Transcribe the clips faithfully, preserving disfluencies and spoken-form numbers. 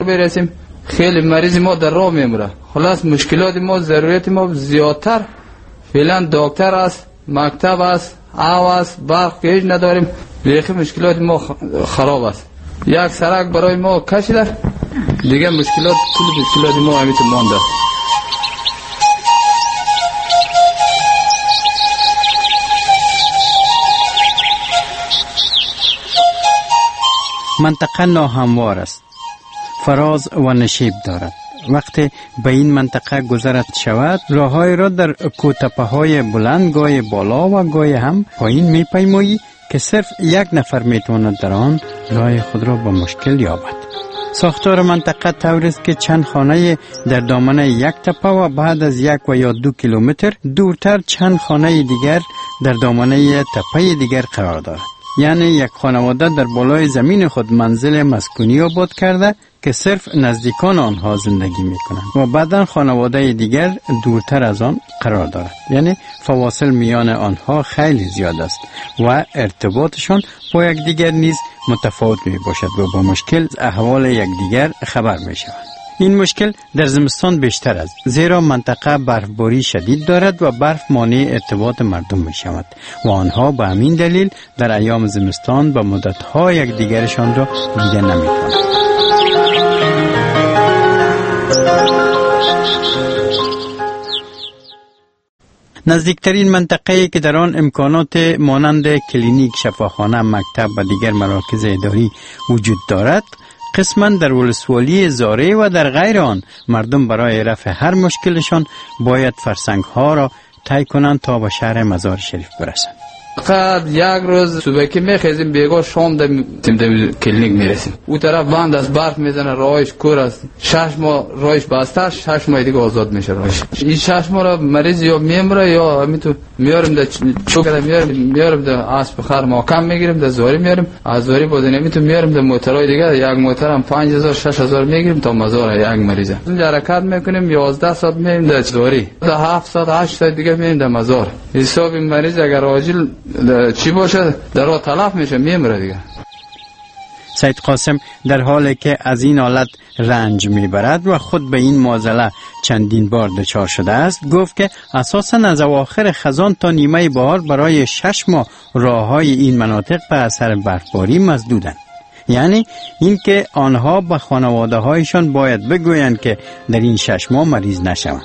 برسیم خیلی مریض ما در راه میموره. خلاص مشکلات ما ضرورت ما زیادتر فعلا دکتر است، مکتب است، آب است، برق که هیچ نداریم. بیخی مشکلات ما خراب است. یک سرک برای ما کشیده دیگه مشکلات کل مشکلات ما همیشه مانده. منطقه ناهموار است، فراز و نشیب دارد. وقتی به این منطقه گذرت شود راههای را در کوتپه های بلند گاهی بالا و گاهی هم پایین می پیمایی که صرف یک نفر می تواند در آن راه خود را با مشکل یابد. ساختار منطقه طور است که چند خانه در دامنه یک تپه و بعد از یک و یا دو کیلومتر دورتر چند خانه دیگر در دامنه تپه دیگر قرار دارد. یعنی یک خانواده در بالای زمین خود منزل مسکونی آباد کرده که صرف نزدیکان آنها زندگی می کنند و بعداً خانواده دیگر دورتر از آن قرار دارد. یعنی فواصل میان آنها خیلی زیاد است و ارتباطشان با یکدیگر نیز متفاوت می باشد و با مشکل احوال یکدیگر خبر می شوند. این مشکل در زمستان بیشتر است زیرا منطقه برفباری شدید دارد و برف مانع ارتباط مردم می شود و آنها به همین دلیل در ایام زمستان به مدت‌ها یکدیگرشان را دیده نمی کنند. نزدیکترین منطقه‌ای که در آن امکانات مانند کلینیک، شفاخانه، مکتب و دیگر مراکز اداری وجود دارد قسماً در ولسوالی زاره و در غیر آن مردم برای رفع هر مشکلشان باید فرسنگ‌ها را طی کنند تا به شهر مزار شریف برسند. فقط یک روز صبح که میخیزیم بیگاه شام دم کلینیک میرسیم. او طرف بند است، برف میزنه، راهش کور است. شش ماه راهش بسته است، شش ماه دیگه آزاد میشه راهش. این شش ماه را مریض یا میمره یا همینطور میاریم در چوکره میاریم میاریم در اسب خر محکم میگیریم در زاری میاریم. از زاری بود نمیتون میاریم در موترهای دیگه. یک موتر هم پنج هزار شش هزار میگیریم تا مزار یک مریض. اینجا حرکت میکنیم یازده ساعت میایم در زاری. در هفت ساعت هشت ساعت دیگه میایم در مزار. حساب مریض اگر عاجل چی باشه در راه تلف میشه میمره دیگه. سید قاسم در حالی که از این حالت رنج میبرد و خود به این معضله چندین بار دچار شده است گفت که اساساً از اواخر خزان تا نیمه بهار برای شش ماه راههای این مناطق به اثر برفباری مسدودند. یعنی اینکه آنها به خانواده هایشان باید بگویند که در این شش ماه مریض نشوند.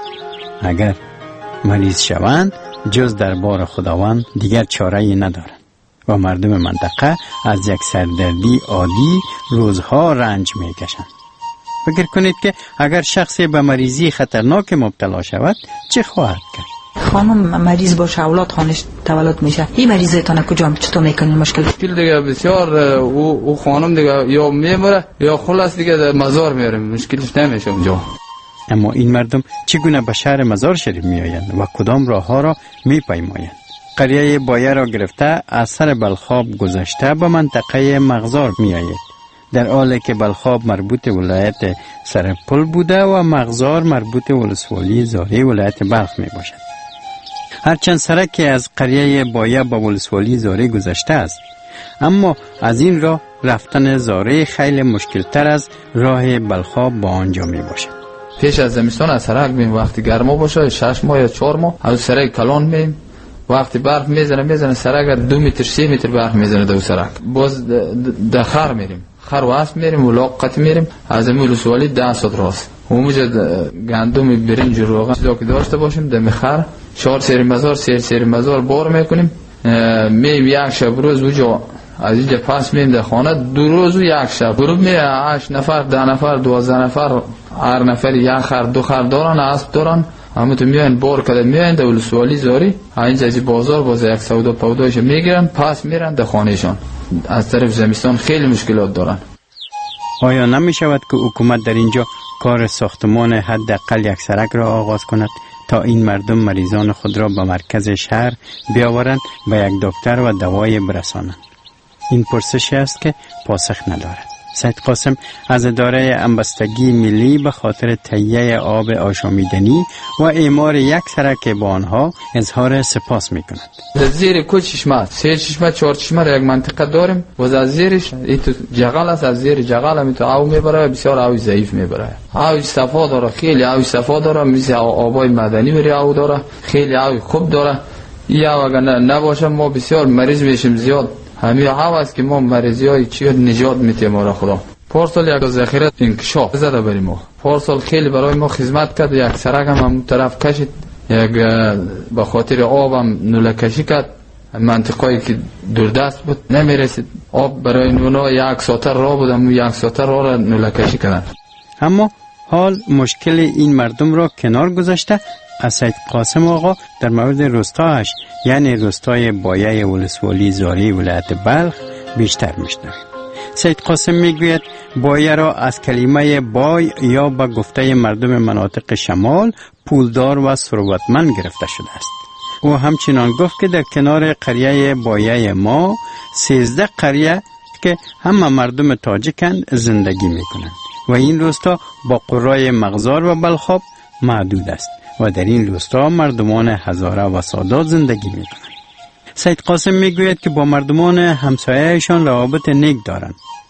اگر مریض شوند جز دربار خداوند دیگر چاره‌ای ندارند و مردم منطقه از یک سردردی عادی روزها رنج میکشند. فکر کنید که اگر شخصی به مریضی خطرناک مبتلا شود چه خواهد کرد؟ خانم مریض باشه اولاد خانش تولد میشه، این مریضتان کجا چطور میکنین؟ مشکل مشکل دیگه بسیار. او او خانم دیگه یا میمره یا خلاص دیگه در مزار میاریم، مشکلش نمیشه اونجا. اما این مردم چگونه به شهر مزار شریف می آیند و کدام راه ها را می پیمایند؟ قریه بایه را گرفته از سر بلخاب گذشته به منطقه مغزار می آید، در حالی که بلخاب مربوط ولایت سرپل بوده و مغزار مربوط ولسوالی زاره ولایت بلخ می باشد. هرچند سرکی از قریه بایه به ولسوالی زاره گذشته است، اما از این راه رفتن زاره خیلی مشکل تر از راه بلخاب با آنجا می باشد. پیش از زمستان از سرک میم، وقتی گرما باشه شش ماه یا چهار ماه از سرک کلان میم، وقتی برف میزنه میزنه سرک دو متر سه متر برف میزنه دو سرک. باز در خر میریم، خر و اسب میریم و لاقت میریم از امول سوالی ده ساعت راست. اونجا گندم برنج روغن چیزا که داشته باشیم دم خر چهار سری مزار سه سری مزار بار میکنیم. میم یک شب روز اونجا از اینجا پس میم در خانه دو روز و یک شب گروه می هشت نفر ده نفر دوازده نفر هر نفر یک خر دو خر دارن اسب دارن همه تو میان بار کده میان در ولسوالی زاری اینجا از بازار باز یک سودا پودایش میگیرن پس میرن در خانهشان. از طرف زمستان خیلی مشکلات دارن. آیا نمی شود که حکومت در اینجا کار ساختمان حداقل یک سرک را آغاز کند تا این مردم مریضان خود را به مرکز شهر بیاورند و یک دکتر و دوای برسانند؟ این پرسشی است که پاسخ ندارد. سید قاسم از اداره انبستگی ملی به خاطر تهیه آب آشامیدنی و اعمار یک سرک با آنها اظهار سپاس می کند. زیر کوچ چشمه، سه چشمه، چهار چشمه را یک منطقه داریم و از زیرش ایتو جغل است، از زیر جغل هم تو آب میبره، بسیار آب ضعیف میبره. آب صفا داره، خیلی آب صفا داره، مثل آبای مدنی بری آب داره، خیلی آب خوب داره. یا اگر نباشه ما بسیار مریض میشیم زیاد. همین آب است که ما مریضی های چی نجات میتیم ما را خدا. پارسال یک ذخیره انکشاف زده بریم ما. پارسال خیلی برای ما خدمت کرد، یک سرک هم اون طرف کشید، یک به خاطر آب هم نوله کشی کرد. منطقه‌ای که دوردست بود نمیرسید آب، برای اونا یک ساعت راه بود، اما یک ساعت راه را نوله کشی کردن. اما حال مشکل این مردم را کنار گذاشته، از سید قاسم آقا در مورد روستاش یعنی روستای بایه ولسوالی زاری ولایت بلخ بیشتر میشنویم. سید قاسم میگوید بایه را از کلمه بای یا به گفته مردم مناطق شمال پولدار و ثروتمند گرفته شده است. او همچنان گفت که در کنار قریه بایه ما سیزده قریه که همه مردم تاجکند زندگی میکنند و این روستا با قرای مغزار و بلخاب محدود است و در این روستا مردمان هزاره و سادات زندگی میکنند. سید قاسم میگوید که با مردمان همسایه‌شان روابط نیک دارند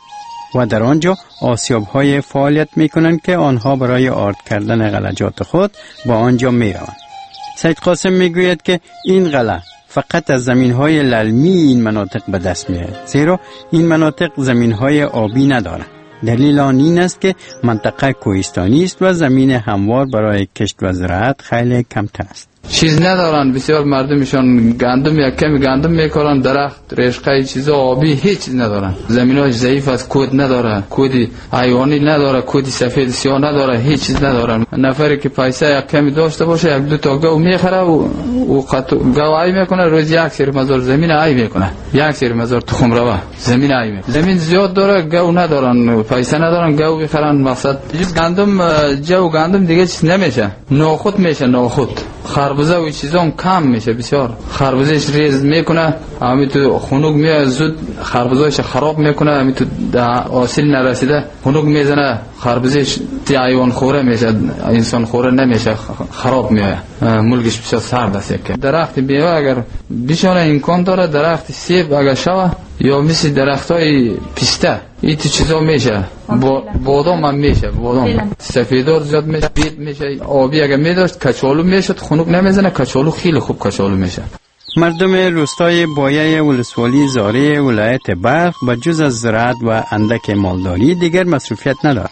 و در آنجا آسیاب‌های فعالیت میکنند که آنها برای آرد کردن غلجات خود با آنجا میروند. سید قاسم میگوید که این غله فقط از زمین‌های للمی این مناطق به دست میاد، زیرا این مناطق زمین‌های آبی ندارند. دلیل آن این است که منطقه کوهستانی است و زمین هموار برای کشت و زراعت خیلی کمتر است. چیز ندارن، بسیار مردمشان گندم یک کمی گندم میکارن، درخت رشقه چیزا آبی هیچ چیز ندارن. زمیناش ضعیف است، کود نداره، کودی حیوانی نداره، کودی سفید سیاه نداره، هیچ چیز ندارن. نفری که پیسه یک کمی داشته باشه یک دو تا گاو میخره و او گاو ای میکنه، روز یک سری مزار زمین ای میکنه، یک سری مزار تخم روه زمین ای میکنه. زمین زیاد داره، گاو ندارن، پیسه ندارن، گاو بخرن. مقصد گندم جو گندم دیگه چیز نمیشه، ناخود میشه، ناخود خربزه و چیزا هم کم میشه، بسیار خربزهش ریز میکنه، همین تو خنک میاد زود خربزهش خراب میکنه، همین تو حاصل نرسیده خنک میزنه، خربزهش تی حیوان خوره میشه، انسان خوره نمیشه، خراب میاد، ملکش بسیار سرد است. که درخت میوه اگر بیشانه امکان داره، درخت سیب اگر شوه یا مثل درختای پیسته این تو چیزا میشه، بادام هم میشه، بادام سفیدار زیاد میشه، بید میشه. آبی اگر میداشت کچالو میشد، خنک نمیزنه، کچالو خیلی خوب کچالو میشه. مردم روستای بایه ولسوالی زاری ولایت بلخ به جز از زراعت و اندک مالداری دیگر مصروفیت ندارند.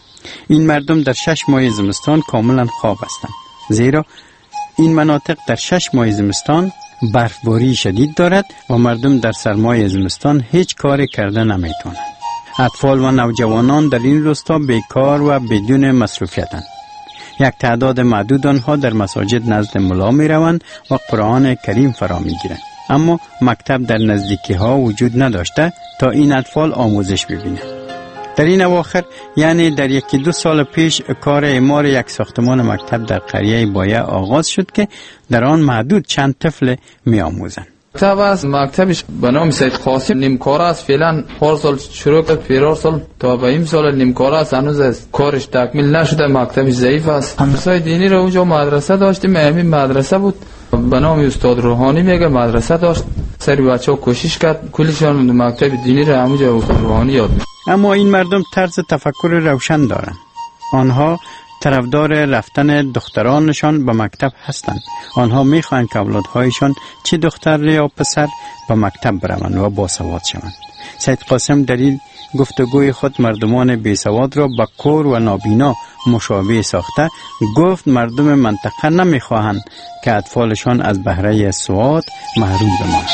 این مردم در شش ماه زمستان کاملا خواب هستند، زیرا این مناطق در شش ماه زمستان برفباری شدید دارد و مردم در سرمای زمستان هیچ کاری کرده نمیتونند. اطفال و نوجوانان در این روستا بیکار و بدون مصروفیتند. یک تعداد معدود آنها در مساجد نزد ملا می روند و قرآن کریم فرا می گیرند، اما مکتب در نزدیکی ها وجود نداشته تا این اطفال آموزش ببینند. در این اواخر یعنی در یکی دو سال پیش کار اعمار یک ساختمان مکتب در قریه بایه آغاز شد که در آن معدود چند طفل می آموزند. مکتب است، مکتبش به نام سید قاسم نیمکاره است. فعلا هر سال شروع کرد، پیرار سال تا به این سال نیمکاره است، هنوز کارش تکمیل نشده، مکتبش ضعیف است. همسایه دینی رو اونجا مدرسه داشتیم، همین مدرسه بود به نام استاد روحانی میگه، مدرسه داشت، سری بچه‌ها کوشش کرد کلشون مکتب دینی رو همونجا استاد روحانی یاد می‌کنه. اما این مردم طرز تفکر روشن دارند. آنها طرفدار رفتن دخترانشان به مکتب هستند. آنها میخواهند که اولادهایشان چه دختر یا پسر به مکتب بروند و باسواد شوند. سید قاسم در این گفتگوی خود مردمان بیسواد را با کور و نابینا مشابه ساخته گفت مردم منطقه نمیخواهند که اطفالشان از بهره سواد محروم بمانند.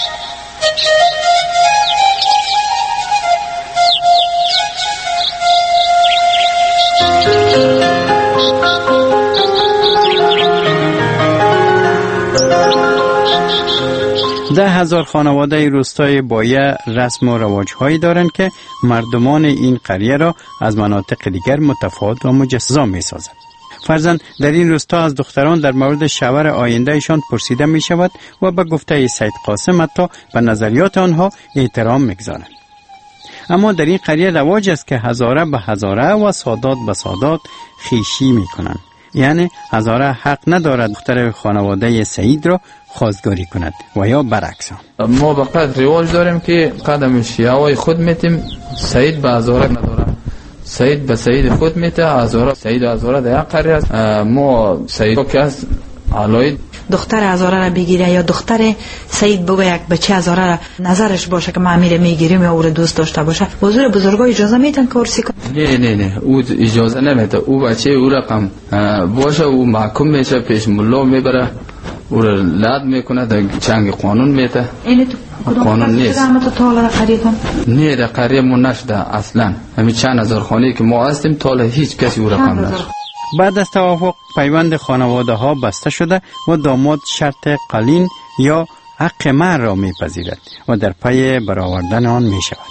ده هزار خانواده روستای بایه رسم و رواج‌هایی دارند که مردمان این قریه را از مناطق دیگر متفاوت و مجزا می‌سازند. فرضاً در این روستا از دختران در مورد شوهر آیندهشان پرسیده می شود و به گفته سید قاسم حتی به نظریات آنها احترام می‌گذارند. اما در این قریه رواج است که هزاره به هزاره و سادات به سادات خیشی می کنند. یعنی هزاره حق ندارد دختر خانواده سعید را خواستگاری کند و یا برعکس. ما فقط رواج داریم که قدم شیعه خود میتیم، سعید به هزاره نداره، سعید به سعید خود میته، هزاره سعید و هزاره در یک قریه است. ما سعید که است علای دختر هزاره را بگیره یا دختر سعید بگه یک بچه هزاره را نظرش باشه که ما میره میگیریم یا او را دوست داشته باشه، حضور بزرگا اجازه میتن که ارسی کنه؟ نه نه نه او اجازه نمیده. او بچه او رقم باشه او محکوم میشه، پیش ملا میبره، او را لد میکنه، در چنگ قانون میته. اینه تو قانون نیست. تو تالا قریتون؟ نه در قریه ما نشده اصلا. همین چند هزار خانه که ما هستیم تالا هیچ کسی او رقم نشده. بعد از توافق پیوند خانواده ها بسته شده و داماد شرط قلین یا حق مهر را میپذیرد و در پی برآوردن آن می شود.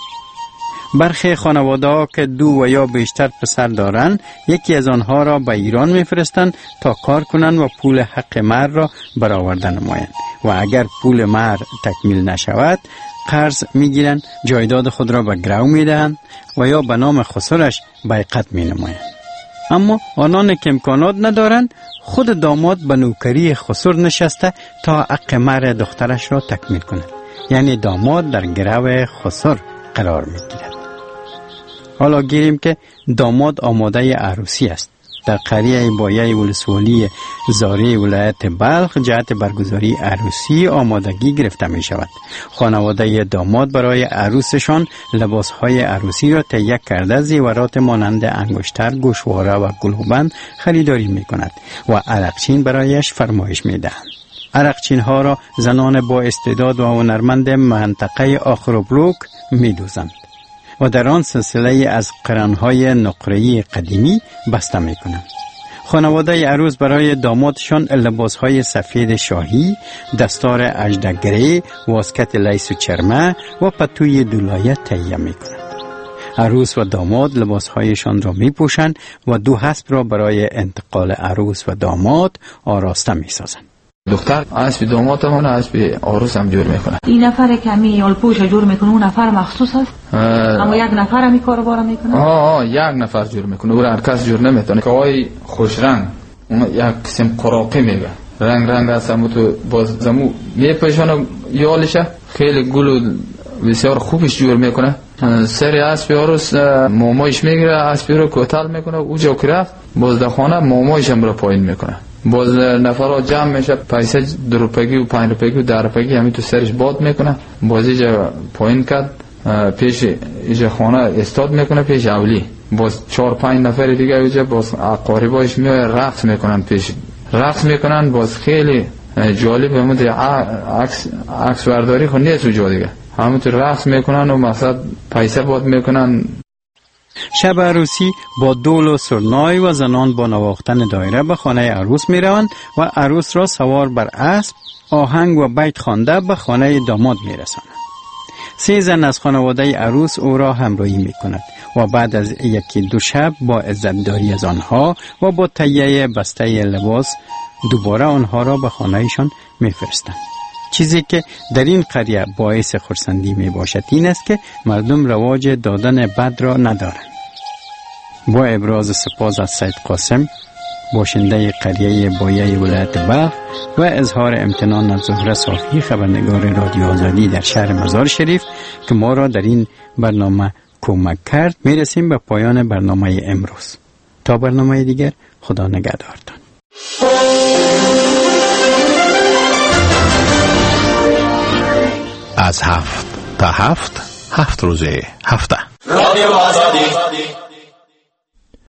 برخی خانواده ها که دو و یا بیشتر پسر دارند یکی از آنها را به ایران میفرستند تا کار کنند و پول حق مهر را برآورده نمایند و اگر پول مهر تکمیل نشود قرض میگیرند، جایداد خود را به گرو میدهند و یا به نام خسرش بیعت می نمایند. اما آنان که امکانات ندارند خود داماد به نوکری خسر نشسته تا حق مهر دخترش را تکمیل کند، یعنی داماد در گرو خسر قرار میگیرد. حالا گیریم که داماد آماده عروسی است. در قریه بایه ولسوالی زاری ولایت بلخ جهت برگزاری عروسی آمادگی گرفته می شود. خانواده داماد برای عروسشان لباسهای عروسی را تهیه کرده زیورات مانند انگشتر، گوشواره و گلوبند خریداری می کند و عرقچین برایش فرمایش می دهند. عرقچین ها را زنان با استعداد و هنرمند منطقه آخروبلوک می دوزند و در آن سلسله از قرنهای نقره‌ای قدیمی بسته می کنند. خانواده عروس برای دامادشان لباسهای سفید شاهی، دستار اژدگری، واسکت لیس و چرمه و پتوی دولایه تهیه می کنند. عروس و داماد لباسهایشان را می پوشند و دو اسب را برای انتقال عروس و داماد آراسته می سازند. دختر اسب داماد همون اسب عروس هم جور میکنه. این نفر که می الپوش جور میکنه اون نفر مخصوص است؟ اما یک نفر هم این کارو بارا میکنه؟ آه آه یک نفر جور میکنه، او هر کس جور نمیتونه. کاوای خوش رنگ اون یک قسم قراقی میگه، رنگ رنگ است، همون تو باز زمو میپوشونه یالشه، خیلی گل بسیار خوبش جور میکنه. سری اسب عروس مامایش میگیره، اسب رو کوتال میکنه، اوجا کرفت باز در خانه مامایش هم رو پایین میکنه. باز نفرها جمع میشه، پیسه دو روپگی و پنج روپگی و ده روپگی همین تو سرش باد میکنه، باز ایجا پایین کرد پیش ایجا خانه استاد میکنه پیش اولی. باز چهار پنج نفر دیگه ایجا باز اقاربایش میای رقص میکنن، پیش رقص میکنن. باز خیلی جالب همون عکس عکس برداری خود نیست اونجا دیگه، همون تو رقص میکنن و مثلا پیسه باد میکنن. شب عروسی با دول و سرنای و زنان با نواختن دایره به خانه عروس می روند و عروس را سوار بر اسب آهنگ و بیت خوانده به خانه داماد می رسانند. سه زن از خانواده عروس او را همراهی می کند و بعد از یکی دو شب با عزتداری از آنها و با تهیه بسته لباس دوباره آنها را به خانهشان می فرستند. چیزی که در این قریه باعث خرسندی می باشد این است که مردم رواج دادن بد را ندارند. با ابراز سپاس از سید قاسم باشنده قریه بایه ولایت بلخ و اظهار امتنان از زهره صافی خبرنگار رادیو آزادی در شهر مزار شریف که ما را در این برنامه کمک کرد، می رسیم به پایان برنامه امروز. تا برنامه دیگر، خدا نگهدارتان. از هفت تا هفت هفت روزه هفته رادیو آزادی